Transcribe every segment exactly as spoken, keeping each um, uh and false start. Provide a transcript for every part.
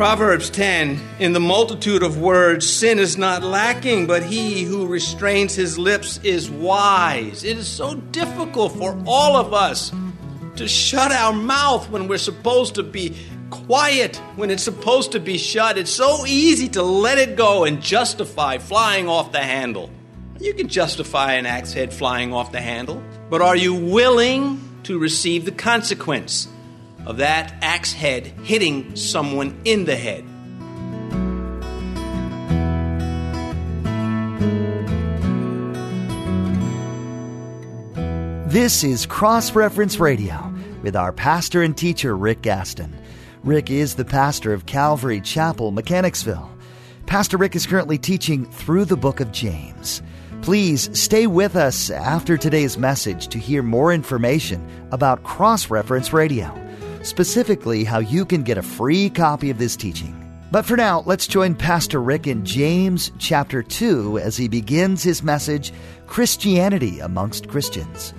Proverbs ten, in the multitude of words, sin is not lacking, but he who restrains his lips is wise. It is so difficult for all of us to shut our mouth when we're supposed to be quiet, when it's supposed to be shut. It's so easy to let it go and justify flying off the handle. You can justify an axe head flying off the handle, but are you willing to receive the consequence of that axe head hitting someone in the head? This is Cross Reference Radio with our pastor and teacher, Rick Gaston. Rick is the pastor of Calvary Chapel, Mechanicsville. Pastor Rick is currently teaching through the book of James. Please stay with us after today's message to hear more information about Cross Reference Radio, specifically how you can get a free copy of this teaching. But for now, let's join Pastor Rick in James chapter two as he begins his message, Christianity Amongst Christians.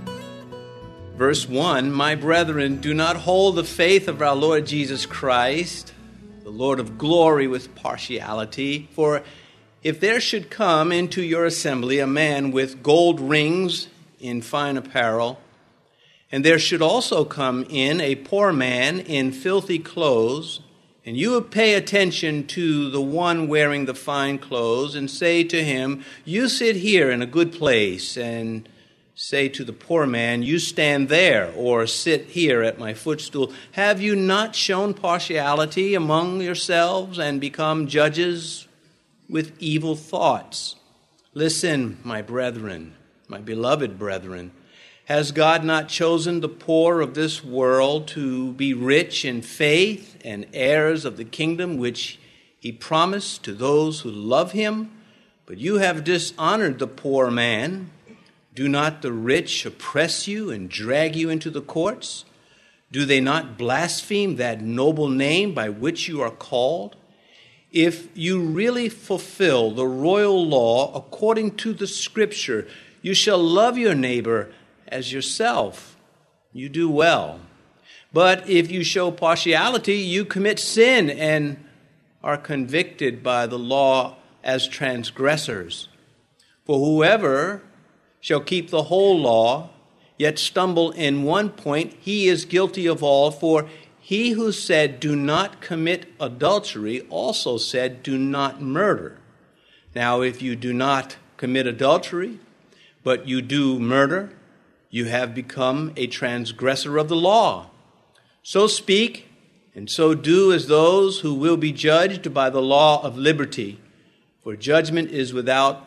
Verse one, my brethren, do not hold the faith of our Lord Jesus Christ, the Lord of glory, with partiality. For if there should come into your assembly a man with gold rings in fine apparel, and there should also come in a poor man in filthy clothes, and you would pay attention to the one wearing the fine clothes, and say to him, you sit here in a good place, and say to the poor man, you stand there, or sit here at my footstool. Have you not shown partiality among yourselves, and become judges with evil thoughts? Listen, my brethren, my beloved brethren, has God not chosen the poor of this world to be rich in faith and heirs of the kingdom which he promised to those who love him? But you have dishonored the poor man. Do not the rich oppress you and drag you into the courts? Do they not blaspheme that noble name by which you are called? If you really fulfill the royal law according to the Scripture, you shall love your neighbor as yourself. You do well. But if you show partiality, you commit sin and are convicted by the law as transgressors. For whoever shall keep the whole law, yet stumble in one point, he is guilty of all. For he who said, do not commit adultery, also said, do not murder. Now, if you do not commit adultery, but you do murder, you have become a transgressor of the law. So speak and so do as those who will be judged by the law of liberty. For judgment is without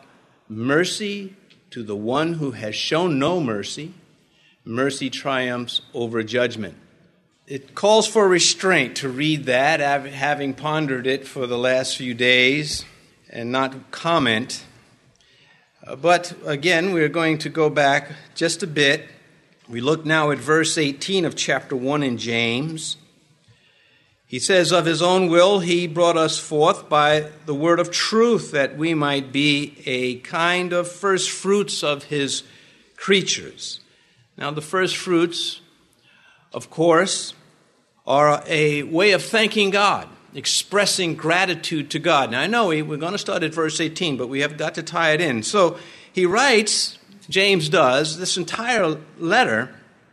mercy to the one who has shown no mercy. Mercy triumphs over judgment. It calls for restraint to read that, having pondered it for the last few days, and not comment. But again, we're going to go back just a bit. We look now at verse eighteen of chapter one in James. He says, of his own will he brought us forth by the word of truth, that we might be a kind of first fruits of his creatures. Now, the first fruits, of course, are a way of thanking God, expressing gratitude to God. Now, I know we're going to start at verse eighteen, but we have got to tie it in. So he writes, James does, this entire letter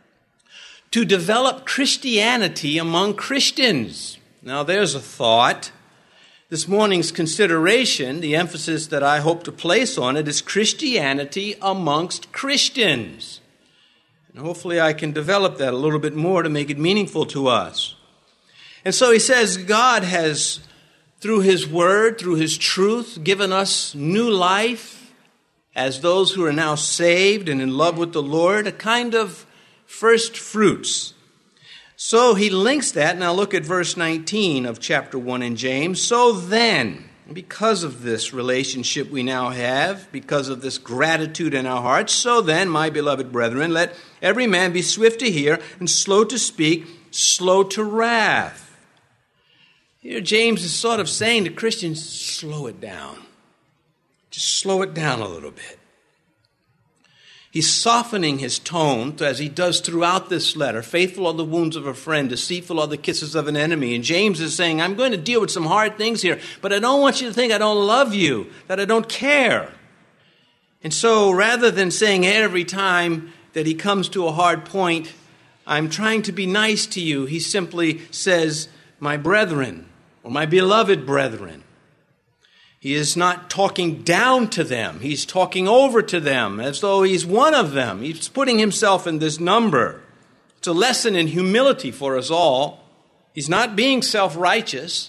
to develop Christianity among Christians. Now, there's a thought. This morning's consideration, the emphasis that I hope to place on it, is Christianity amongst Christians. And hopefully I can develop that a little bit more to make it meaningful to us. And so he says God has, through his word, through his truth, given us new life as those who are now saved and in love with the Lord, a kind of first fruits. So he links that. Now look at verse nineteen of chapter one in James. So then, because of this relationship we now have, because of this gratitude in our hearts, so then, my beloved brethren, let every man be swift to hear and slow to speak, slow to wrath. Here James is sort of saying to Christians, slow it down. Just slow it down a little bit. He's softening his tone, as he does throughout this letter. Faithful are the wounds of a friend, deceitful are the kisses of an enemy. And James is saying, I'm going to deal with some hard things here, but I don't want you to think I don't love you, that I don't care. And so rather than saying every time that he comes to a hard point, I'm trying to be nice to you, he simply says, my brethren, or my beloved brethren. He is not talking down to them. He's talking over to them as though he's one of them. He's putting himself in this number. It's a lesson in humility for us all. He's not being self-righteous.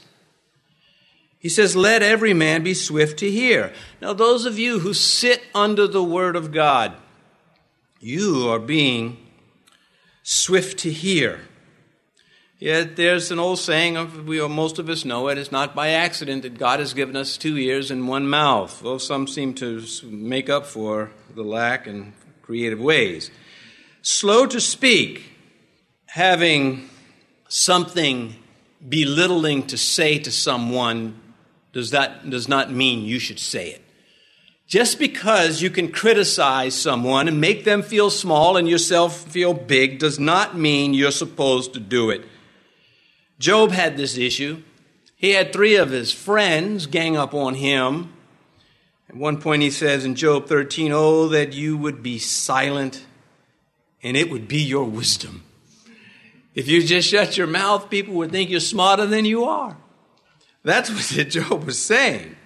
He says, let every man be swift to hear. Now, those of you who sit under the Word of God, you are being swift to hear. Yet there's an old saying, of, we, most of us know it, it's not by accident that God has given us two ears and one mouth, though some seem to make up for the lack in creative ways. Slow to speak, having something belittling to say to someone does that does not mean you should say it. Just because you can criticize someone and make them feel small and yourself feel big does not mean you're supposed to do it. Job had this issue. He had three of his friends gang up on him. At one point he says in Job thirteen, oh, that you would be silent and it would be your wisdom. If you just shut your mouth, people would think you're smarter than you are. That's what Job was saying.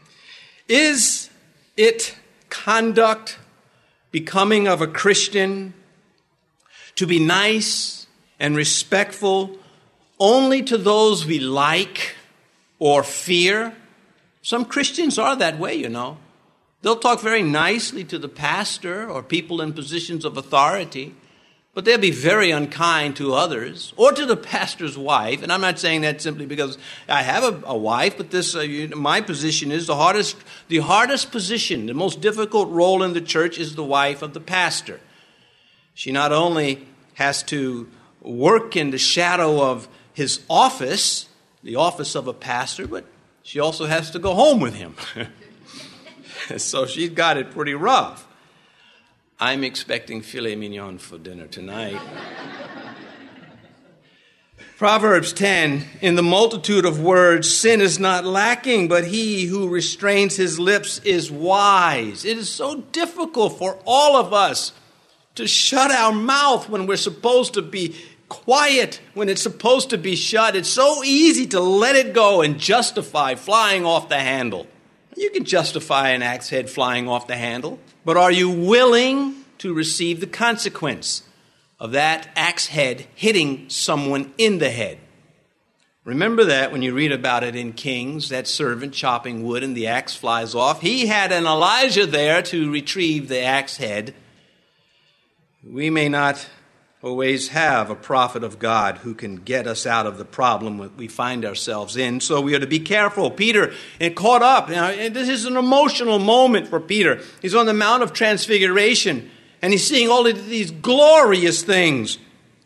Is it conduct becoming of a Christian to be nice and respectful only to those we like or fear? Some Christians are that way, you know. They'll talk very nicely to the pastor or people in positions of authority, but they'll be very unkind to others or to the pastor's wife. And I'm not saying that simply because I have a, a wife, but this uh, you know, my position is the hardest, the hardest position, the most difficult role in the church is the wife of the pastor. She not only has to work in the shadow of his office, the office of a pastor, but she also has to go home with him. So she's got it pretty rough. I'm expecting filet mignon for dinner tonight. Proverbs ten, in the multitude of words, sin is not lacking, but he who restrains his lips is wise. It is so difficult for all of us to shut our mouth when we're supposed to be quiet, when it's supposed to be shut. It's so easy to let it go and justify flying off the handle. You can justify an axe head flying off the handle, but are you willing to receive the consequence of that axe head hitting someone in the head? Remember that when you read about it in Kings, that servant chopping wood and the axe flies off. He had an Elijah there to retrieve the axe head. We may not always have a prophet of God who can get us out of the problem we find ourselves in, so we are to be careful. Peter, and caught up. You know, this is an emotional moment for Peter. He's on the Mount of Transfiguration, and he's seeing all of these glorious things.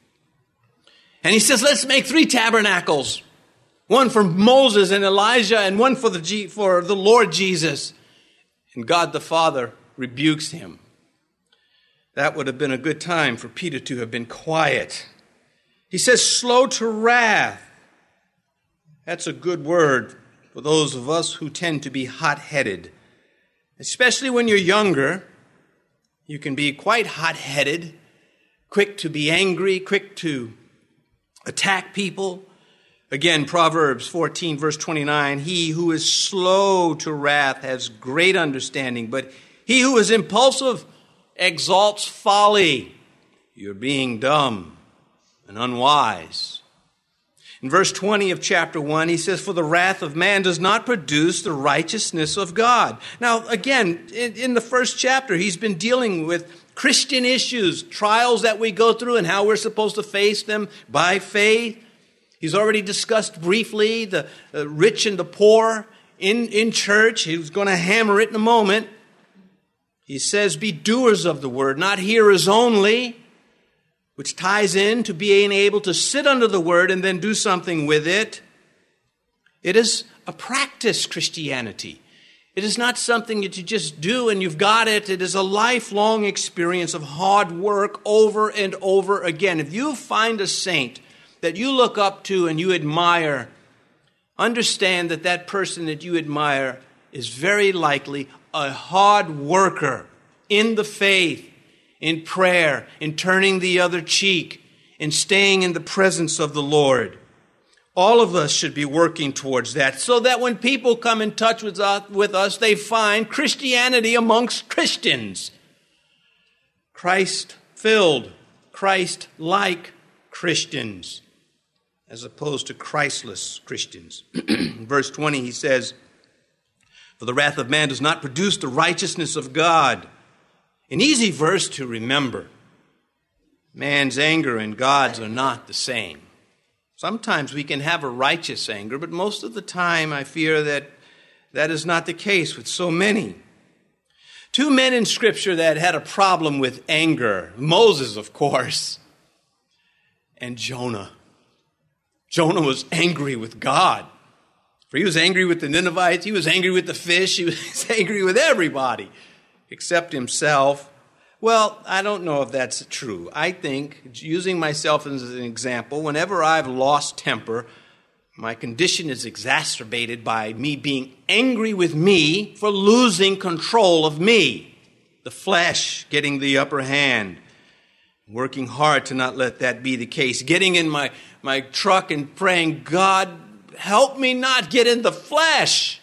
And he says, let's make three tabernacles. One for Moses and Elijah, and one for the, for the Lord Jesus. And God the Father rebukes him. That would have been a good time for Peter to have been quiet. He says, slow to wrath. That's a good word for those of us who tend to be hot-headed. Especially when you're younger, you can be quite hot-headed, quick to be angry, quick to attack people. Again, Proverbs fourteen, verse twenty-nine, he who is slow to wrath has great understanding, but he who is impulsive exalts folly. You're being dumb and unwise. In verse twenty of chapter one, he says, for the wrath of man does not produce the righteousness of God. Now, again, in, in the first chapter, he's been dealing with Christian issues, trials that we go through and how we're supposed to face them by faith. He's already discussed briefly the uh, rich and the poor in, in church. He was going to hammer it in a moment. He says, be doers of the word, not hearers only, which ties in to being able to sit under the word and then do something with it. It is a practice Christianity. It is not something that you just do and you've got it. It is a lifelong experience of hard work over and over again. If you find a saint that you look up to and you admire, understand that that person that you admire is very likely a hard worker in the faith, in prayer, in turning the other cheek, in staying in the presence of the Lord. All of us should be working towards that so that when people come in touch with us, with us, they find Christianity amongst Christians. Christ-filled, Christ-like Christians, as opposed to Christless Christians. Verse twenty, he says, "For the wrath of man does not produce the righteousness of God." An easy verse to remember. Man's anger and God's are not the same. Sometimes we can have a righteous anger, but most of the time I fear that that is not the case with so many. Two men in Scripture that had a problem with anger, Moses, of course, and Jonah. Jonah was angry with God. For he was angry with the Ninevites, he was angry with the fish, he was angry with everybody except himself. Well, I don't know if that's true. I think, using myself as an example, whenever I've lost temper, my condition is exacerbated by me being angry with me for losing control of me. The flesh getting the upper hand. Working hard to not let that be the case. Getting in my, my truck and praying, God, help me not get in the flesh.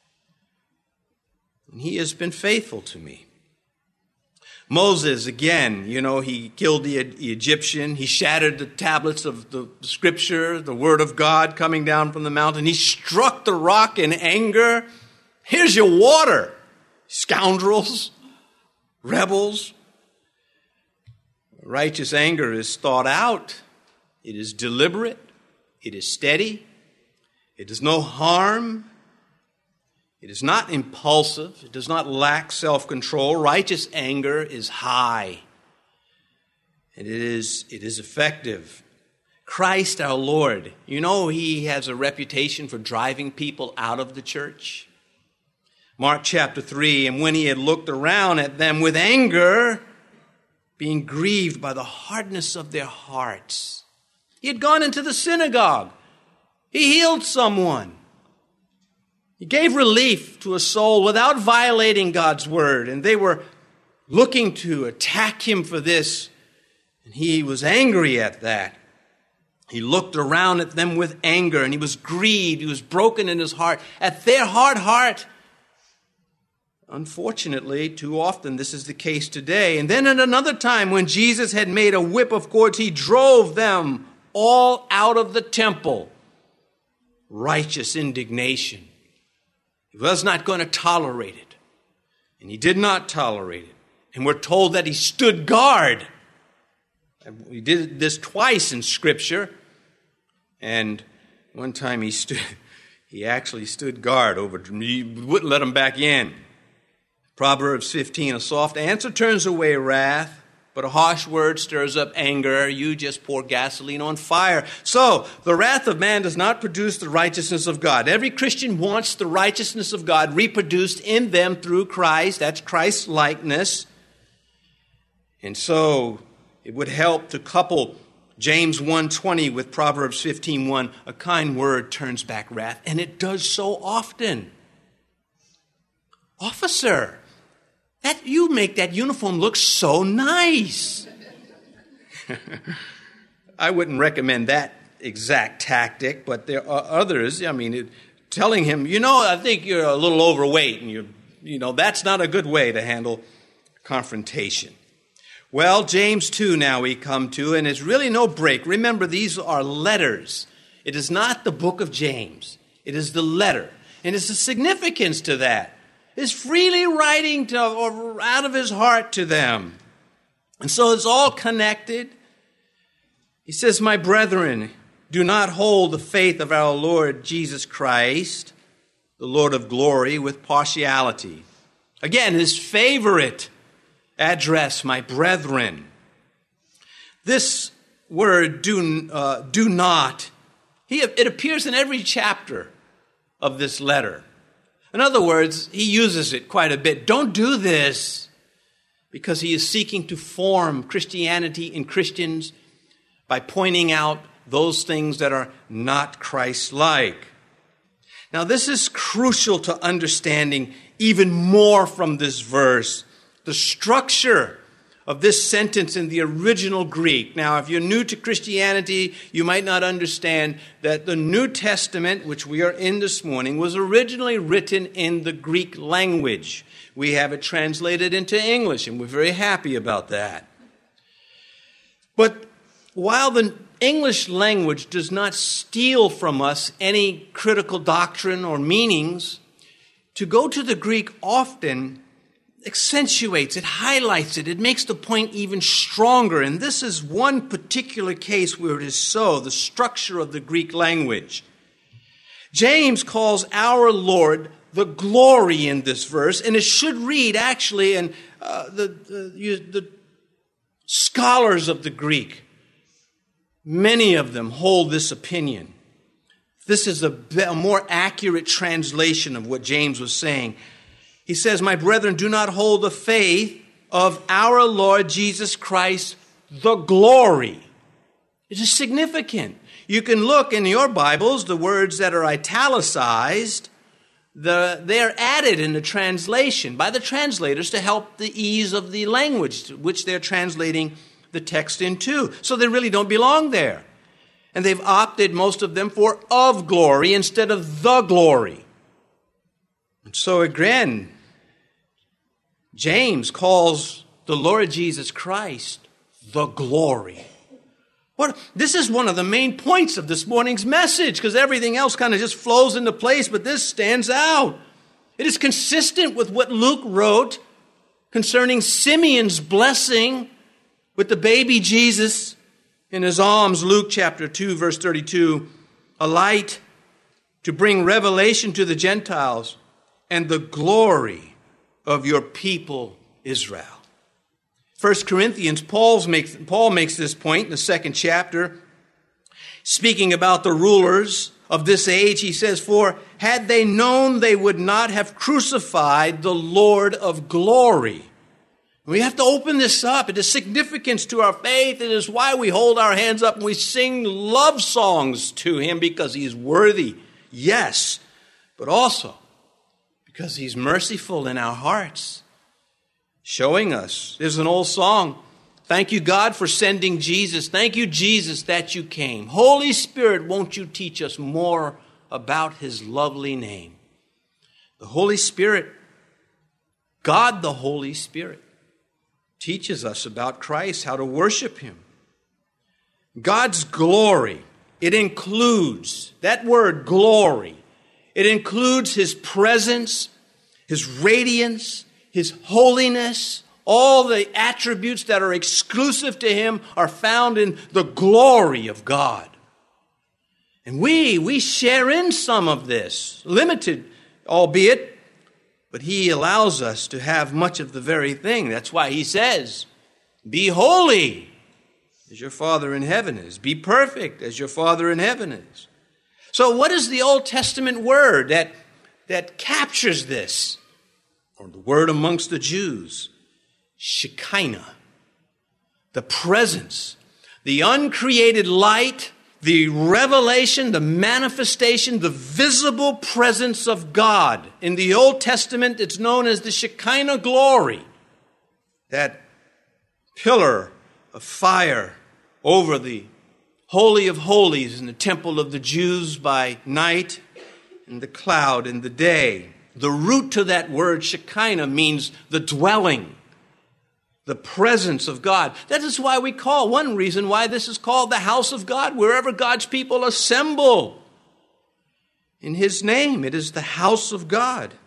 And he has been faithful to me. Moses, again, you know, he killed the, the Egyptian. He shattered the tablets of the Scripture, the Word of God coming down from the mountain. He struck the rock in anger. Here's your water, scoundrels, rebels. Righteous anger is thought out. It is deliberate. It is steady. It does no harm. It is not impulsive. It does not lack self-control. Righteous anger is high. And it is, it is effective. Christ our Lord, you know, he has a reputation for driving people out of the church. Mark chapter three, and when he had looked around at them with anger, being grieved by the hardness of their hearts, he had gone into the synagogue. He healed someone. He gave relief to a soul without violating God's word, and they were looking to attack him for this, and he was angry at that. He looked around at them with anger, and he was grieved. He was broken in his heart at their hard heart. Unfortunately, too often this is the case today. And then at another time, when Jesus had made a whip of cords, he drove them all out of the temple. Righteous indignation. He was not going to tolerate it. And he did not tolerate it. And we're told that he stood guard. We did this twice in Scripture. And one time he stood, he actually stood guard over, he wouldn't let him back in. Proverbs fifteen, a soft answer turns away wrath, but a harsh word stirs up anger. You just pour gasoline on fire. So, the wrath of man does not produce the righteousness of God. Every Christian wants the righteousness of God reproduced in them through Christ. That's Christ's likeness. And so, it would help to couple James one twenty with Proverbs fifteen one. A kind word turns back wrath, and it does so often. Officer, that you make that uniform look so nice. I wouldn't recommend that exact tactic, but there are others. I mean, it, telling him, you know, I think you're a little overweight, and you, you know, that's not a good way to handle confrontation. Well, James two now we come to, and it's really no break. Remember, these are letters. It is not the book of James. It is the letter, and it's a significance to that. Is freely writing to, or out of his heart to them. And so it's all connected. He says, my brethren, do not hold the faith of our Lord Jesus Christ, the Lord of glory, with partiality. Again, his favorite address, my brethren. This word, do, uh, do not, he, it appears in every chapter of this letter. In other words, he uses it quite a bit. Don't do this, because he is seeking to form Christianity in Christians by pointing out those things that are not Christ-like. Now, this is crucial to understanding even more from this verse, the structure of this sentence in the original Greek. Now, if you're new to Christianity, you might not understand that the New Testament, which we are in this morning, was originally written in the Greek language. We have it translated into English, and we're very happy about that. But while the English language does not steal from us any critical doctrine or meanings, to go to the Greek often accentuates it, highlights it, it makes the point even stronger. And this is one particular case where it is so, the structure of the Greek language. James calls our Lord the glory in this verse, and it should read actually, and uh, the, the, the scholars of the Greek, many of them hold this opinion. This is a, a more accurate translation of what James was saying. He says, "My brethren, do not hold the faith of our Lord Jesus Christ, the glory." It is significant. You can look in your Bibles, the words that are italicized, the, they're added in the translation by the translators to help the ease of the language which they're translating the text into. So they really don't belong there. And they've opted, most of them, for "of glory" instead of "the glory." And so again, James calls the Lord Jesus Christ the glory. What, this is one of the main points of this morning's message, because everything else kind of just flows into place, but this stands out. It is consistent with what Luke wrote concerning Simeon's blessing with the baby Jesus in his arms. Luke chapter two, verse thirty-two, "A light to bring revelation to the Gentiles and the glory of your people Israel." First Corinthians, Paul's makes, Paul makes this point in the second chapter. Speaking about the rulers of this age, he says, "For had they known, they would not have crucified the Lord of glory." We have to open this up. It is significance to our faith. It is why we hold our hands up and we sing love songs to him, because he's worthy, yes, but also because he's merciful in our hearts, showing us. There's an old song, "Thank you, God, for sending Jesus. Thank you, Jesus, that you came. Holy Spirit, won't you teach us more about his lovely name?" The Holy Spirit, God the Holy Spirit, teaches us about Christ, how to worship him. God's glory, it includes, that word glory, it includes his presence, his radiance, his holiness. All the attributes that are exclusive to him are found in the glory of God. And we, we share in some of this, limited albeit, but he allows us to have much of the very thing. That's why he says, "Be holy as your Father in heaven is. Be perfect as your Father in heaven is." So what is the Old Testament word that, that captures this? Or the word amongst the Jews, Shekinah. The presence, the uncreated light, the revelation, the manifestation, the visible presence of God. In the Old Testament, it's known as the Shekinah glory. That pillar of fire over the Holy of Holies in the temple of the Jews by night, and the cloud in the day. The root to that word Shekinah means the dwelling, the presence of God. That is why we call, one reason why this is called the house of God, wherever God's people assemble in his name. It is the house of God.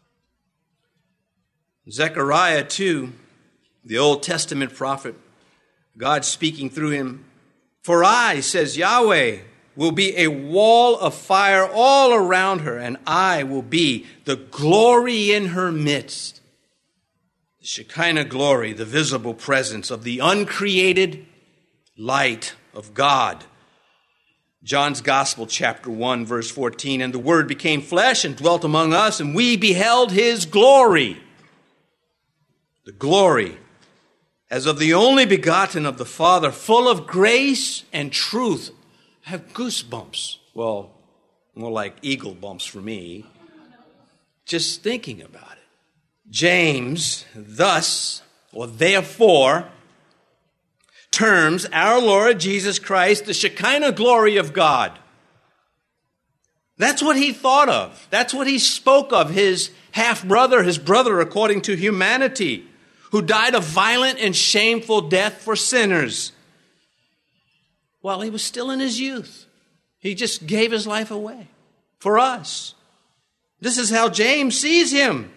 Zechariah two, the Old Testament prophet, God speaking through him, "For I, says Yahweh, will be a wall of fire all around her, and I will be the glory in her midst." The Shekinah glory, the visible presence of the uncreated light of God. John's Gospel, chapter one, verse fourteen, and the Word became flesh and dwelt among us, and we beheld his glory. The glory as of the only begotten of the Father, full of grace and truth. I have goosebumps. Well, more like eagle bumps for me, just thinking about it. James, thus, or therefore, terms our Lord Jesus Christ the Shekinah glory of God. That's what he thought of. That's what he spoke of, his half-brother, his brother according to humanity, who died a violent and shameful death for sinners while he was still in his youth. He just gave his life away for us. This is how James sees him.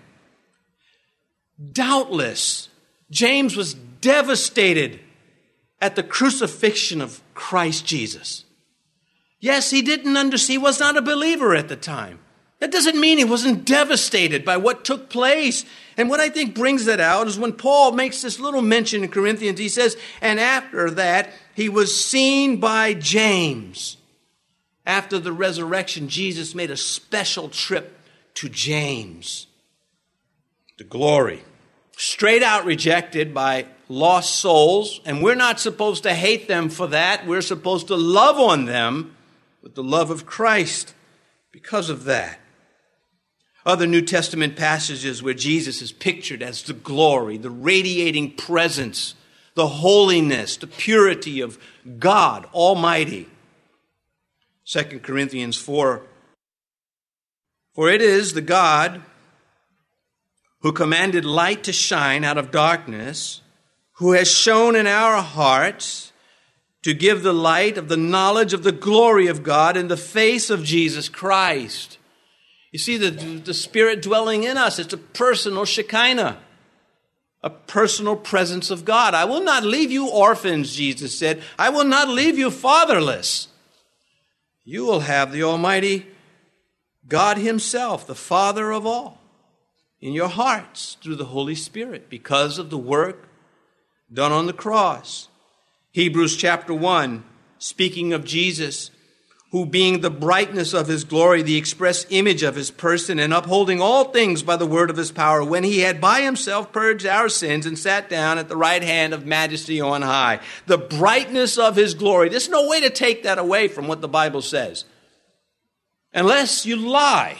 Doubtless, James was devastated at the crucifixion of Christ Jesus. Yes, he didn't understand. He was not a believer at the time. That doesn't mean he wasn't devastated by what took place. And what I think brings that out is when Paul makes this little mention in Corinthians, he says, and after that, he was seen by James. After the resurrection, Jesus made a special trip to James. The glory. Straight out rejected by lost souls, and we're not supposed to hate them for that. We're supposed to love on them with the love of Christ because of that. Other New Testament passages where Jesus is pictured as the glory, the radiating presence, the holiness, the purity of God Almighty. Second Corinthians four, for it is the God who commanded light to shine out of darkness, who has shone in our hearts to give the light of the knowledge of the glory of God in the face of Jesus Christ. You see, the, the Spirit dwelling in us, it's a personal Shekinah, a personal presence of God. I will not leave you orphans, Jesus said. I will not leave you fatherless. You will have the Almighty God himself, the Father of all, in your hearts through the Holy Spirit because of the work done on the cross. Hebrews chapter one, speaking of Jesus, who being the brightness of his glory, the express image of his person, and upholding all things by the word of his power, when he had by himself purged our sins and sat down at the right hand of majesty on high. The brightness of his glory. There's no way to take that away from what the Bible says, unless you lie.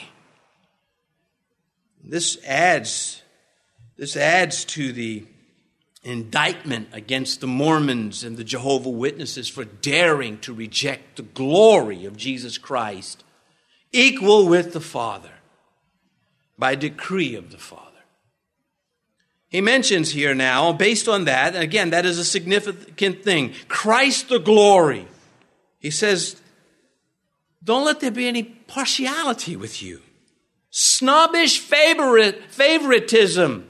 This adds, this adds to the indictment against the Mormons and the Jehovah's Witnesses for daring to reject the glory of Jesus Christ, equal with the Father, by decree of the Father. He mentions here now, based on that, and again, that is a significant thing, Christ the glory. He says, don't let there be any partiality with you. Snobbish favorite, favoritism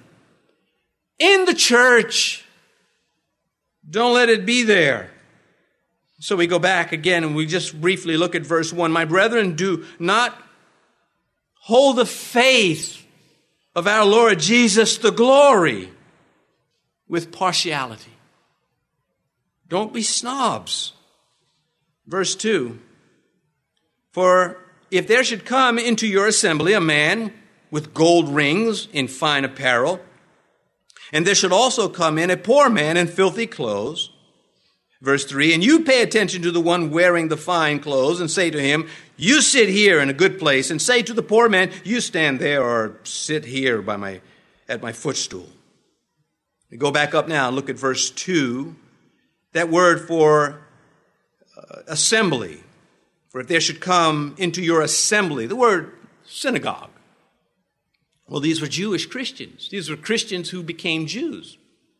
in the church. Don't let it be there. So we go back again and we just briefly look at verse one. My brethren, do not hold the faith of our Lord Jesus, the glory, with partiality. Don't be snobs. Verse two. For if there should come into your assembly a man with gold rings in fine apparel, and there should also come in a poor man in filthy clothes. Verse three, and you pay attention to the one wearing the fine clothes and say to him, you sit here in a good place, and say to the poor man, you stand there or sit here by my at my footstool. We go back up now and look at verse two. That word for uh, assembly, for if there should come into your assembly, the word synagogue. Well, these were Jewish Christians. These were Christians who became Jews.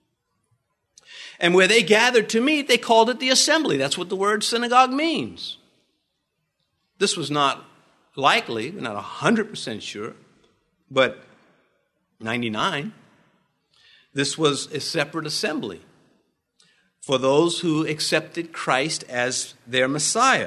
And where they gathered to meet, they called it the assembly. That's what the word synagogue means. This was not likely, we're not one hundred percent sure, but ninety-nine. This was a separate assembly for those who accepted Christ as their Messiah.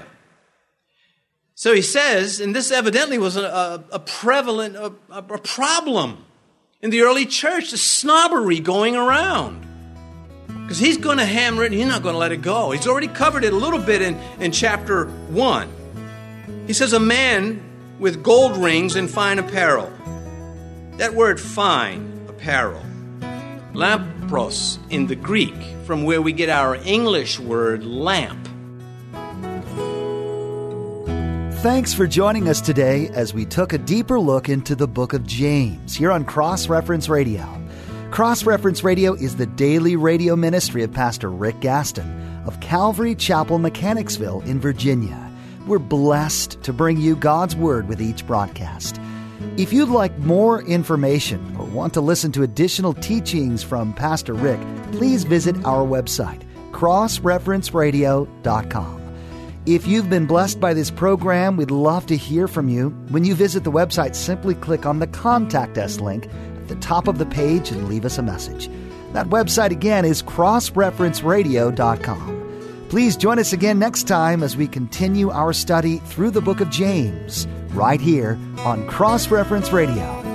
So he says, and this evidently was a, a, a prevalent a, a problem in the early church, the snobbery going around. Because he's going to hammer it and he's not going to let it go. He's already covered it a little bit in, in chapter one. He says, a man with gold rings and fine apparel. That word fine, apparel. Lampros in the Greek, from where we get our English word lamp. Thanks for joining us today as we took a deeper look into the book of James here on Cross Reference Radio. Cross Reference Radio is the daily radio ministry of Pastor Rick Gaston of Calvary Chapel, Mechanicsville in Virginia. We're blessed to bring you God's Word with each broadcast. If you'd like more information or want to listen to additional teachings from Pastor Rick, please visit our website, cross reference radio dot com. If you've been blessed by this program, we'd love to hear from you. When you visit the website, simply click on the Contact Us link at the top of the page and leave us a message. That website again is cross reference radio dot com. Please join us again next time as we continue our study through the book of James, right here on Cross Reference Radio.